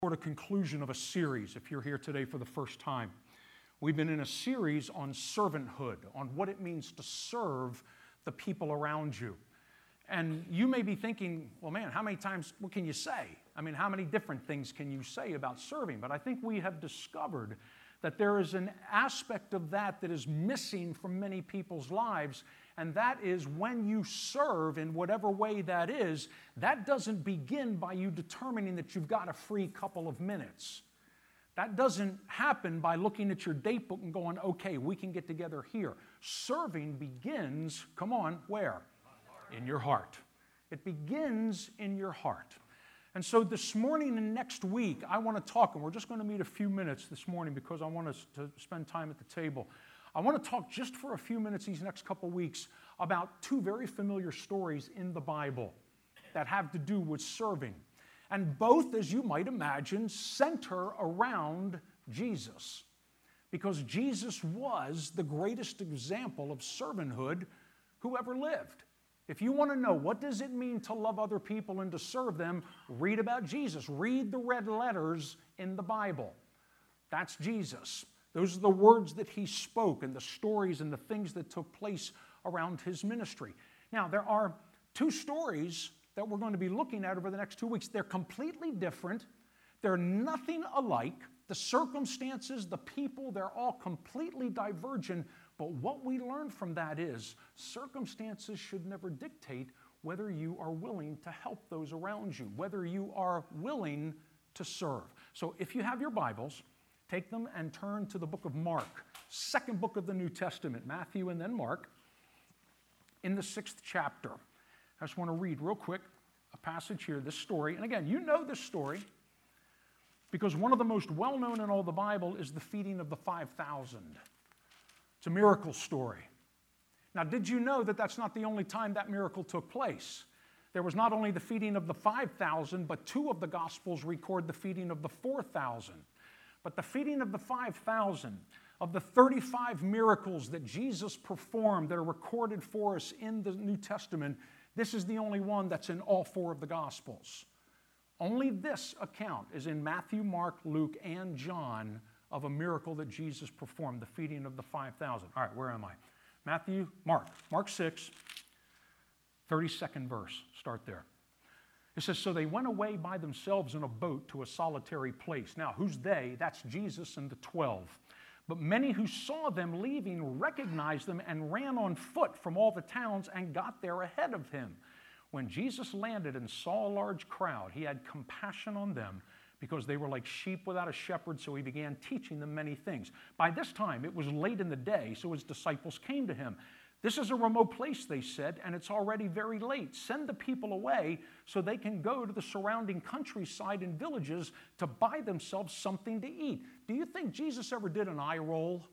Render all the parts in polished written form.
Toward a conclusion of a series, if you're here today for the first time. We've been in a series on servanthood, on what it means to serve the people around you. And you may be thinking, well, man, how many times, what can you say? I mean, how many different things can you say about serving? But I think we have discovered that there is an aspect of that that is missing from many people's lives, and that is when you serve in whatever way that is, that doesn't begin by you determining that you've got a free couple of minutes. That doesn't happen by looking at your date book and going, okay, we can get together here. Serving begins, come on, where? In your heart. It begins in your heart. And so this morning and next week, I want to talk, and we're just going to meet a few minutes this morning because I want us to spend time at the table. I want to talk just for a few minutes these next couple weeks about two very familiar stories in the Bible that have to do with serving. And both, as you might imagine, center around Jesus. Because Jesus was the greatest example of servanthood who ever lived. If you want to know what does it mean to love other people and to serve them, read about Jesus. Read the red letters in the Bible. That's Jesus. Those are the words that he spoke and the stories and the things that took place around his ministry. Now, there are two stories that we're going to be looking at over the next 2 weeks. They're completely different. They're nothing alike. The circumstances, the people, they're all completely divergent. But what we learn from that is circumstances should never dictate whether you are willing to help those around you, whether you are willing to serve. So if you have your Bibles, take them and turn to the book of Mark, second book of the New Testament, Matthew and then Mark, in the 6th chapter. I just want to read real quick a passage here, this story. And again, you know this story because one of the most well-known in all the Bible is the feeding of the 5,000. It's a miracle story. Now, did you know that that's not the only time that miracle took place? There was not only the feeding of the 5,000, but two of the Gospels record the feeding of the 4,000. But the feeding of the 5,000, of the 35 miracles that Jesus performed that are recorded for us in the New Testament, this is the only one that's in all four of the Gospels. Only this account is in Matthew, Mark, Luke, and John of a miracle that Jesus performed, the feeding of the 5,000. All right, where am I? Mark 6, 32nd verse. Start there. It says, so they went away by themselves in a boat to a solitary place. Now, who's they? That's Jesus and the 12. But many who saw them leaving recognized them and ran on foot from all the towns and got there ahead of him. When Jesus landed and saw a large crowd, he had compassion on them because they were like sheep without a shepherd, so he began teaching them many things. By this time, it was late in the day, so his disciples came to him. This is a remote place, they said, and it's already very late. Send the people away so they can go to the surrounding countryside and villages to buy themselves something to eat. Do you think Jesus ever did an eye roll?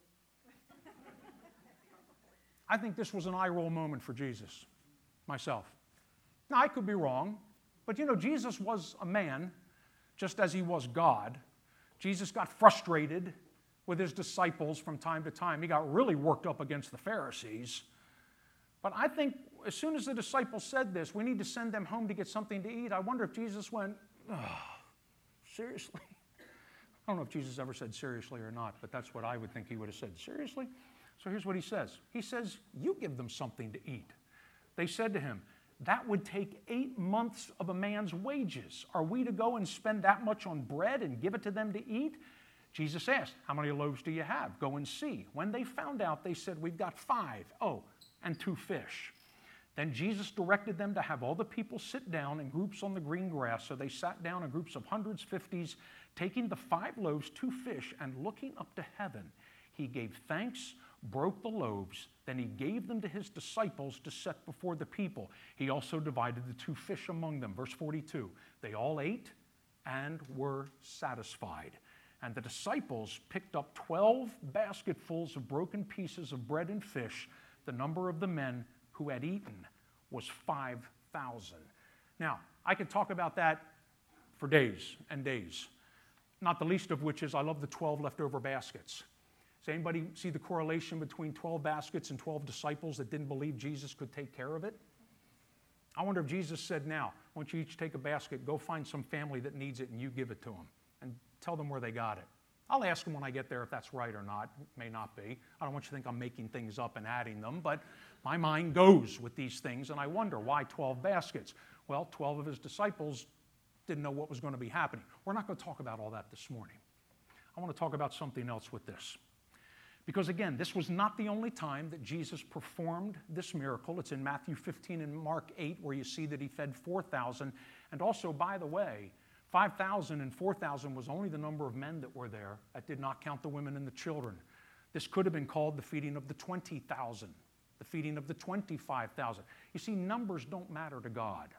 I think this was an eye roll moment for Jesus, myself. Now, I could be wrong, but you know, Jesus was a man, just as he was God. Jesus got frustrated with his disciples from time to time. He got really worked up against the Pharisees. But I think as soon as the disciples said this, we need to send them home to get something to eat, I wonder if Jesus went, oh, seriously? I don't know if Jesus ever said seriously or not, but that's what I would think he would have said. Seriously? So here's what he says. He says, you give them something to eat. They said to him, that would take 8 months of a man's wages. Are we to go and spend that much on bread and give it to them to eat? Jesus asked, how many loaves do you have? Go and see. When they found out, they said, we've got 5. Oh, and 2 fish. Then Jesus directed them to have all the people sit down in groups on the green grass. So they sat down in groups of hundreds, 50s, taking the 5 loaves, 2 fish, and looking up to heaven. He gave thanks, broke the loaves, then he gave them to his disciples to set before the people. He also divided the 2 fish among them. Verse 42, they all ate and were satisfied. And the disciples picked up 12 basketfuls of broken pieces of bread and fish. The number of the men who had eaten was 5,000. Now, I could talk about that for days and days, not the least of which is I love the 12 leftover baskets. Does anybody see the correlation between 12 baskets and 12 disciples that didn't believe Jesus could take care of it? I wonder if Jesus said, now, why don't you each take a basket, go find some family that needs it, and you give it to them. tell them where they got it. I'll ask them when I get there if that's right or not. It may not be. I don't want you to think I'm making things up and adding them, but my mind goes with these things, and I wonder, why 12 baskets? Well, 12 of his disciples didn't know what was going to be happening. We're not going to talk about all that this morning. I want to talk about something else with this. Because again, this was not the only time that Jesus performed this miracle. It's in Matthew 15 and Mark 8 where you see that he fed 4,000. And also, by the way, 5,000 and 4,000 was only the number of men that were there. That did not count the women and the children. This could have been called the feeding of the 20,000, the feeding of the 25,000. You see, numbers don't matter to God.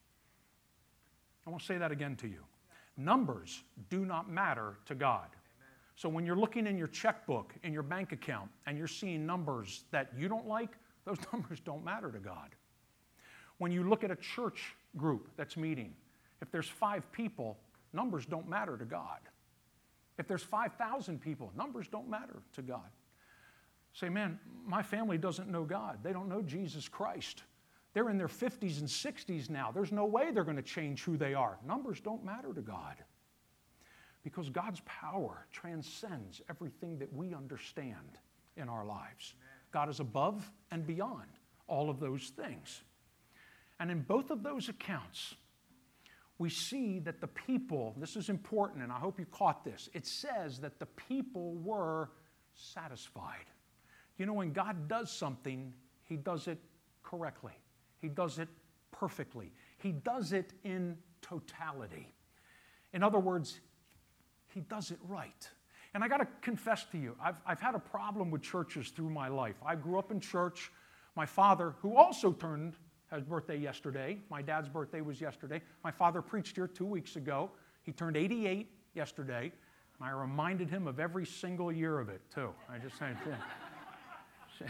I want to say that again to you. Numbers do not matter to God. So when you're looking in your checkbook, in your bank account, and you're seeing numbers that you don't like, those numbers don't matter to God. When you look at a church group that's meeting, if there's 5 people, numbers don't matter to God. If there's 5,000 people, numbers don't matter to God. Say, man, my family doesn't know God. They don't know Jesus Christ. They're in their 50s and 60s now. There's no way they're going to change who they are. Numbers don't matter to God. Because God's power transcends everything that we understand in our lives. God is above and beyond all of those things. And in both of those accounts, we see that the people, this is important, and I hope you caught this, it says that the people were satisfied. You know, when God does something, he does it correctly. He does it perfectly. He does it in totality. In other words, he does it right. And I got to confess to you, I've had a problem with churches through my life. I grew up in church. My father, who also turned his birthday yesterday, my dad's birthday was yesterday. My father preached here 2 weeks ago. He turned 88 yesterday. And I reminded him of every single year of it, too. I just said, yeah.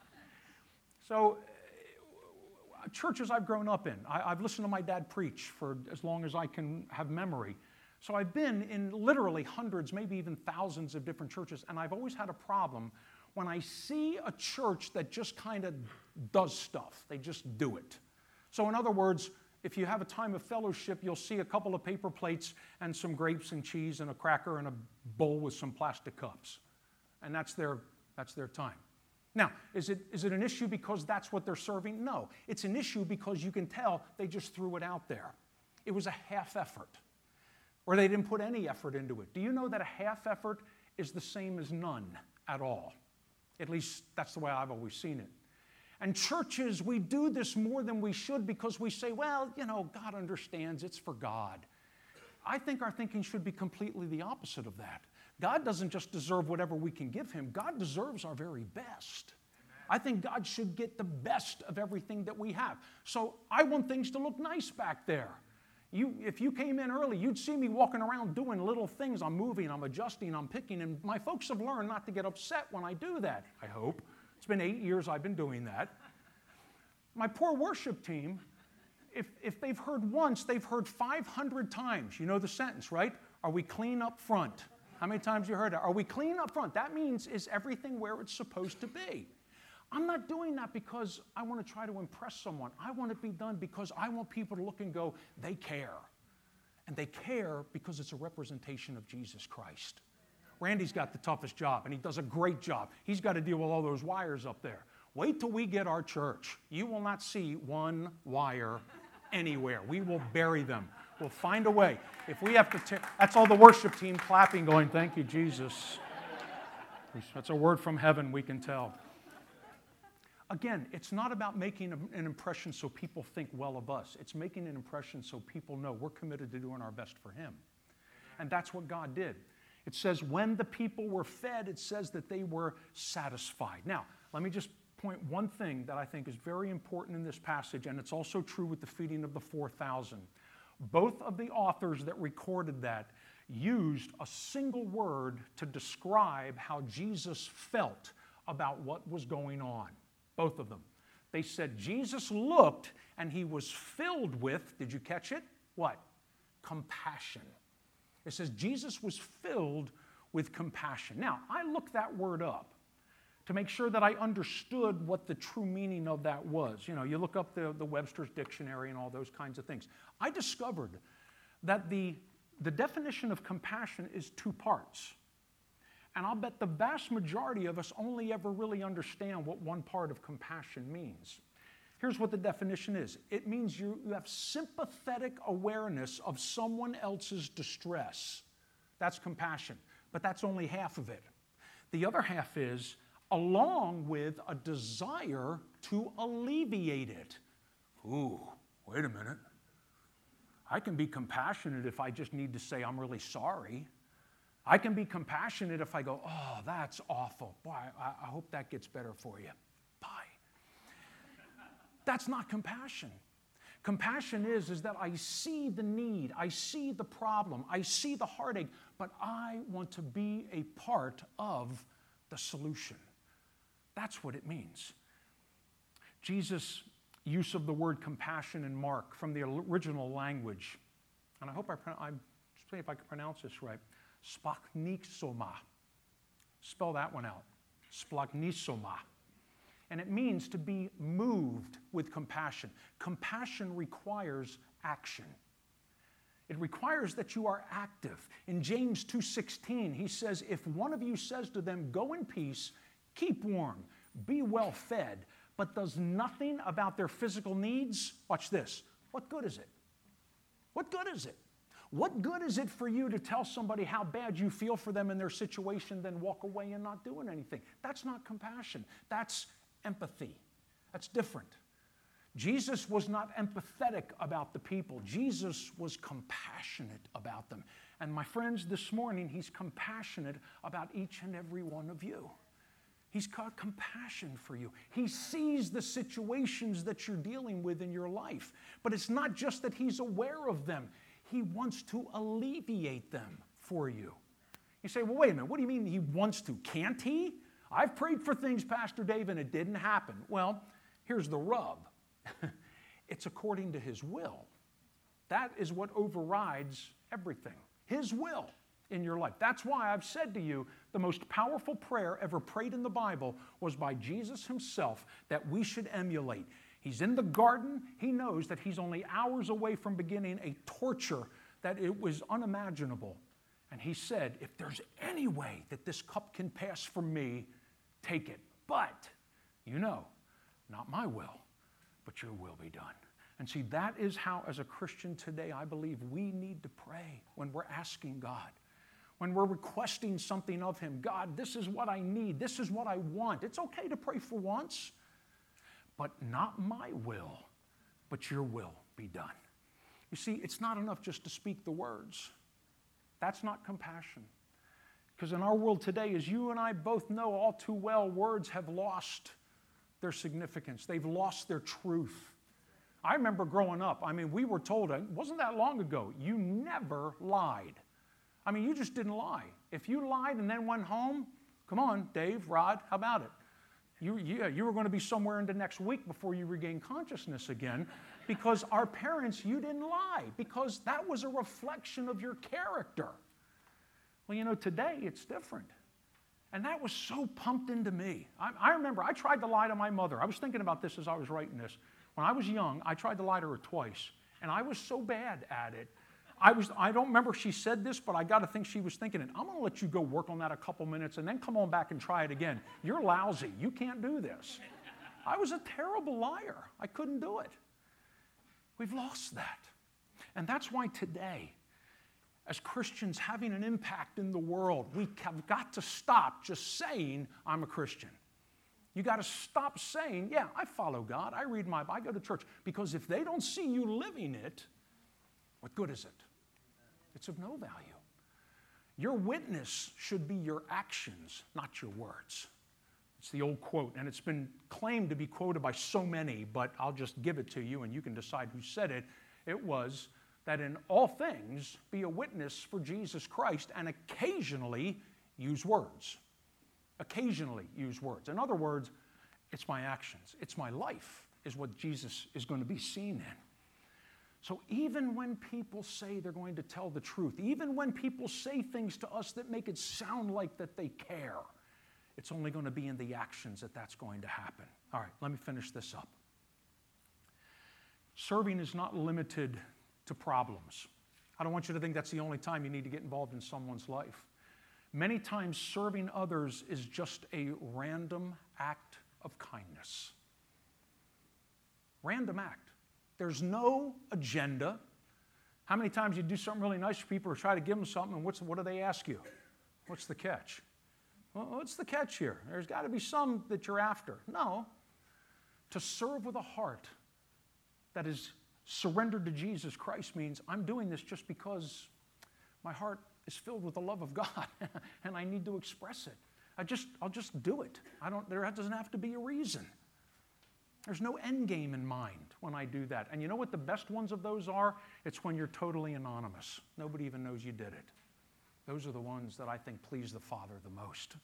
So, churches I've grown up in, I've listened to my dad preach for as long as I can have memory. So I've been in literally hundreds, maybe even thousands of different churches, and I've always had a problem when I see a church that just kind of does stuff. They just do it. So in other words, if you have a time of fellowship, you'll see a couple of paper plates and some grapes and cheese and a cracker and a bowl with some plastic cups. And that's their time. Now, is it an issue because that's what they're serving? No. It's an issue because you can tell they just threw it out there. It was a half effort. Or they didn't put any effort into it. Do you know that a half effort is the same as none at all? At least that's the way I've always seen it. And churches, we do this more than we should because we say, well, you know, God understands, it's for God. I think our thinking should be completely the opposite of that. God doesn't just deserve whatever we can give him. God deserves our very best. I think God should get the best of everything that we have. So I want things to look nice back there. If you came in early, you'd see me walking around doing little things. I'm moving, I'm adjusting, I'm picking, and my folks have learned not to get upset when I do that, I hope. It's been 8 years I've been doing that. My poor worship team, if they've heard once, they've heard 500 times. You know the sentence, right? Are we clean up front? How many times you heard that? Are we clean up front? That means, is everything where it's supposed to be? I'm not doing that because I want to try to impress someone. I want it to be done because I want people to look and go, they care. And they care because it's a representation of Jesus Christ. Randy's got the toughest job, and he does a great job. He's got to deal with all those wires up there. Wait till we get our church. You will not see one wire anywhere. We will bury them. We'll find a way. If we have to that's all the worship team clapping, going, thank you, Jesus. That's a word from heaven, we can tell. Again, it's not about making an impression so people think well of us. It's making an impression so people know we're committed to doing our best for him. And that's what God did. It says when the people were fed, it says that they were satisfied. Now, let me just point one thing that I think is very important in this passage, and it's also true with the feeding of the 4,000. Both of the authors that recorded that used a single word to describe how Jesus felt about what was going on. Both of them. They said Jesus looked and he was filled with, did you catch it? What? Compassion. It says Jesus was filled with compassion. Now, I looked that word up to make sure that I understood what the true meaning of that was. You know, you look up the Webster's Dictionary and all those kinds of things. I discovered that the The definition of compassion is two parts. And I'll bet the vast majority of us only ever really understand what one part of compassion means. Here's what the definition is. It means you have sympathetic awareness of someone else's distress. That's compassion. But that's only half of it. The other half is along with a desire to alleviate it. Ooh, wait a minute. I can be compassionate if I just need to say I'm really sorry. I can be compassionate if I go, oh, that's awful. Boy, I hope that gets better for you. Bye. That's not compassion. Compassion is that I see the need, I see the problem, I see the heartache, but I want to be a part of the solution. That's what it means. Jesus' use of the word compassion in Mark from the original language, and I hope I'm see if I can pronounce this right, splagchnizomai. Spell that one out. Splagchnizomai. And it means to be moved with compassion. Compassion requires action. It requires that you are active. In James 2:16, he says, if one of you says to them, go in peace, keep warm, be well fed, but does nothing about their physical needs, watch this, what good is it? What good is it? What good is it for you to tell somebody how bad you feel for them in their situation, then walk away and not doing anything? That's not compassion. That's empathy. That's different. Jesus was not empathetic about the people. Jesus was compassionate about them. And my friends, this morning, he's compassionate about each and every one of you. He's got compassion for you. He sees the situations that you're dealing with in your life. But it's not just that he's aware of them. He wants to alleviate them for you. You say, well, wait a minute, what do you mean he wants to? Can't he? I've prayed for things, Pastor Dave, and it didn't happen. Well, here's the rub. It's according to his will. That is what overrides everything. His will in your life. That's why I've said to you, the most powerful prayer ever prayed in the Bible was by Jesus himself that we should emulate. He's in the garden. He knows that he's only hours away from beginning a torture that it was unimaginable. And he said, if there's any way that this cup can pass from me, take it. But, not my will, but your will be done. And see, that is how, as a Christian today, I believe we need to pray when we're asking God. When we're requesting something of him. God, this is what I need. This is what I want. It's okay to pray for once. But not my will, but your will be done. You see, it's not enough just to speak the words. That's not compassion. Because in our world today, as you and I both know all too well, words have lost their significance. They've lost their truth. I remember growing up, we were told, it wasn't that long ago, you never lied. You just didn't lie. If you lied and then went home, come on, Dave, Rod, how about it? You were going to be somewhere into next week before you regain consciousness again, because our parents, you didn't lie, because that was a reflection of your character. Well, today it's different. And that was so pumped into me. I remember I tried to lie to my mother. I was thinking about this as I was writing this. When I was young, I tried to lie to her twice, and I was so bad at it. I don't remember if she said this, but I got to think she was thinking it. I'm going to let you go work on that a couple minutes and then come on back and try it again. You're lousy. You can't do this. I was a terrible liar. I couldn't do it. We've lost that. And that's why today, as Christians having an impact in the world, we have got to stop just saying, I'm a Christian. You got to stop saying, yeah, I follow God. I read my Bible. I go to church. Because if they don't see you living it, what good is it? It's of no value. Your witness should be your actions, not your words. It's the old quote, and it's been claimed to be quoted by so many, but I'll just give it to you and you can decide who said it. It was that in all things be a witness for Jesus Christ and occasionally use words. Occasionally use words. In other words, it's my actions. It's my life is what Jesus is going to be seen in. So even when people say they're going to tell the truth, even when people say things to us that make it sound like that they care, it's only going to be in the actions that that's going to happen. All right, let me finish this up. Serving is not limited to problems. I don't want you to think that's the only time you need to get involved in someone's life. Many times serving others is just a random act of kindness. Random act. There's no agenda. How many times you do something really nice for people or try to give them something, and what do they ask you? What's the catch? Well, what's the catch here? There's got to be some that you're after. No. To serve with a heart that is surrendered to Jesus Christ means I'm doing this just because my heart is filled with the love of God and I need to express it. I'll just do it. There doesn't have to be a reason. There's no end game in mind when I do that. And you know what the best ones of those are? It's when you're totally anonymous. Nobody even knows you did it. Those are the ones that I think please the Father the most.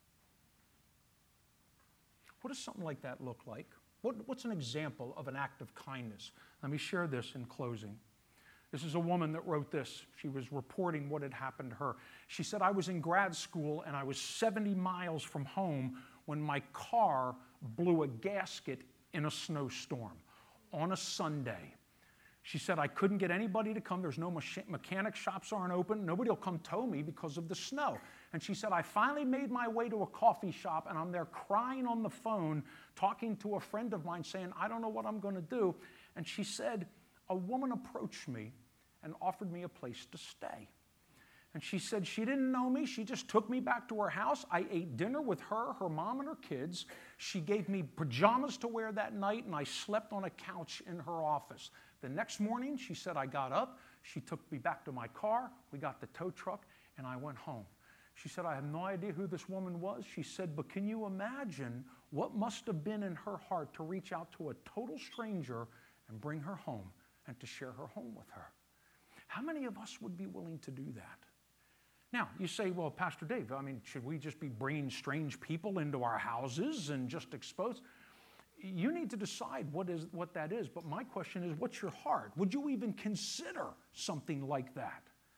What does something like that look like? What's an example of an act of kindness? Let me share this in closing. This is a woman that wrote this. She was reporting what had happened to her. She said, I was in grad school and I was 70 miles from home when my car blew a gasket in a snowstorm on a Sunday. She said, I couldn't get anybody to come. There's no mechanic shops aren't open. Nobody will come tow me because of the snow. And she said, I finally made my way to a coffee shop and I'm there crying on the phone, talking to a friend of mine saying, I don't know what I'm going to do. And she said, a woman approached me and offered me a place to stay. And she said she didn't know me. She just took me back to her house. I ate dinner with her, her mom, and her kids. She gave me pajamas to wear that night, and I slept on a couch in her office. The next morning, she said, I got up. She took me back to my car. We got the tow truck, and I went home. She said, I have no idea who this woman was. She said, but can you imagine what must have been in her heart to reach out to a total stranger and bring her home and to share her home with her? How many of us would be willing to do that? Now, you say, well, Pastor Dave, should we just be bringing strange people into our houses and just expose? You need to decide what that is. But my question is, what's your heart? Would you even consider something like that?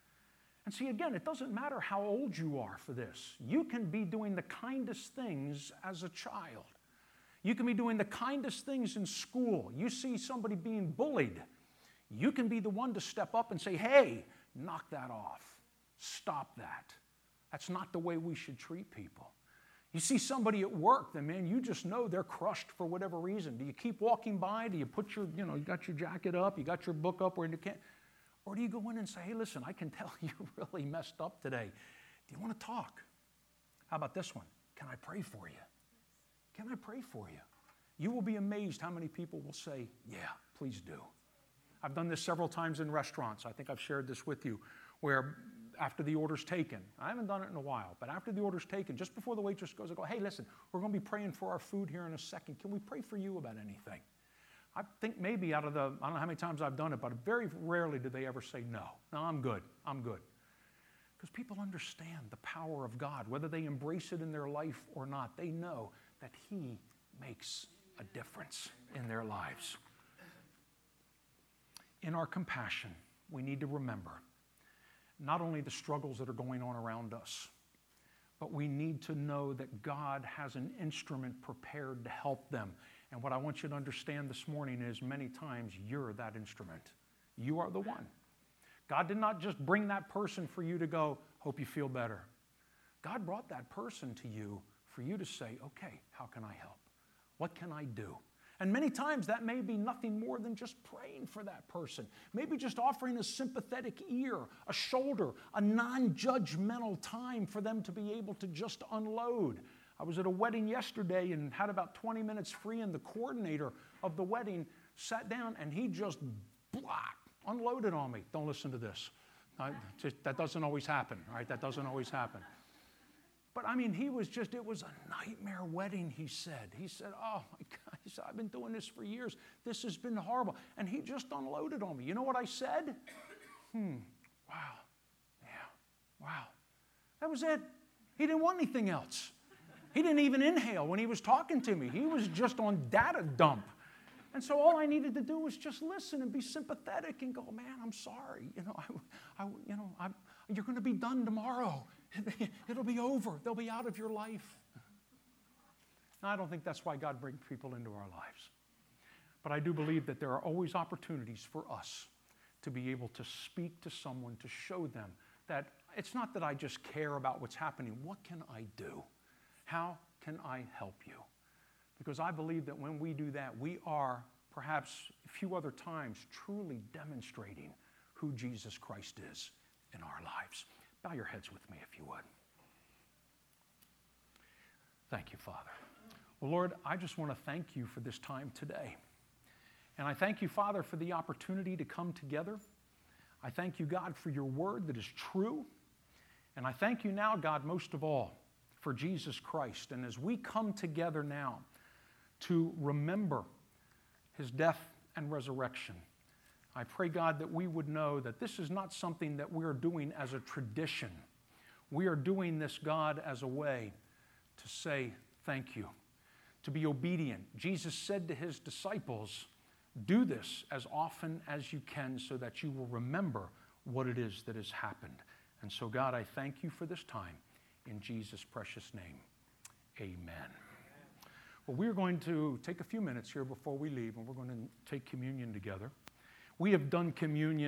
And see, again, it doesn't matter how old you are for this. You can be doing the kindest things as a child. You can be doing the kindest things in school. You see somebody being bullied. You can be the one to step up and say, hey, knock that off. Stop that. That's not the way we should treat people. You see somebody at work, then man, you just know they're crushed for whatever reason. Do you keep walking by? Do you put you got your jacket up, you got your book up where you can't? Or do you go in and say, hey, listen, I can tell you really messed up today. Do you want to talk? How about this one? Can I pray for you? Can I pray for you? You will be amazed how many people will say, yeah, please do. I've done this several times in restaurants. I think I've shared this with you, where after the order's taken, I haven't done it in a while, but after the order's taken, just before the waitress goes, I go, hey, listen, we're going to be praying for our food here in a second. Can we pray for you about anything? I think maybe I don't know how many times I've done it, but very rarely do they ever say no. No, I'm good. I'm good. Because people understand the power of God. Whether they embrace it in their life or not, they know that He makes a difference in their lives. In our compassion, we need to remember not only the struggles that are going on around us, but we need to know that God has an instrument prepared to help them. And what I want you to understand this morning is many times you're that instrument. You are the one. God did not just bring that person for you to go, hope you feel better. God brought that person to you for you to say, okay, how can I help? What can I do? And many times that may be nothing more than just praying for that person. Maybe just offering a sympathetic ear, a shoulder, a non-judgmental time for them to be able to just unload. I was at a wedding yesterday and had about 20 minutes free, and the coordinator of the wedding sat down and he just unloaded on me. Don't listen to this. That doesn't always happen, all right? That doesn't always happen. But it was a nightmare wedding, he said. He said, oh my God, he said, I've been doing this for years. This has been horrible. And he just unloaded on me. You know what I said? Wow. Yeah. Wow. That was it. He didn't want anything else. He didn't even inhale when he was talking to me. He was just on data dump. And so all I needed to do was just listen and be sympathetic and go, man, I'm sorry. You're going to be done tomorrow. It'll be over. They'll be out of your life. Now, I don't think that's why God brings people into our lives. But I do believe that there are always opportunities for us to be able to speak to someone, to show them that it's not that I just care about what's happening. What can I do? How can I help you? Because I believe that when we do that, we are, perhaps a few other times, truly demonstrating who Jesus Christ is in our lives. Bow your heads with me if you would. Thank you, Father. Well, Lord, I just want to thank you for this time today. And I thank you, Father, for the opportunity to come together. I thank you, God, for your word that is true. And I thank you now, God, most of all, for Jesus Christ. And as we come together now to remember his death and resurrection, I pray, God, that we would know that this is not something that we're doing as a tradition. We are doing this, God, as a way to say thank you, to be obedient. Jesus said to his disciples, do this as often as you can so that you will remember what it is that has happened. And so, God, I thank you for this time. In Jesus' precious name, amen. Well, we're going to take a few minutes here before we leave, and we're going to take communion together. We have done communion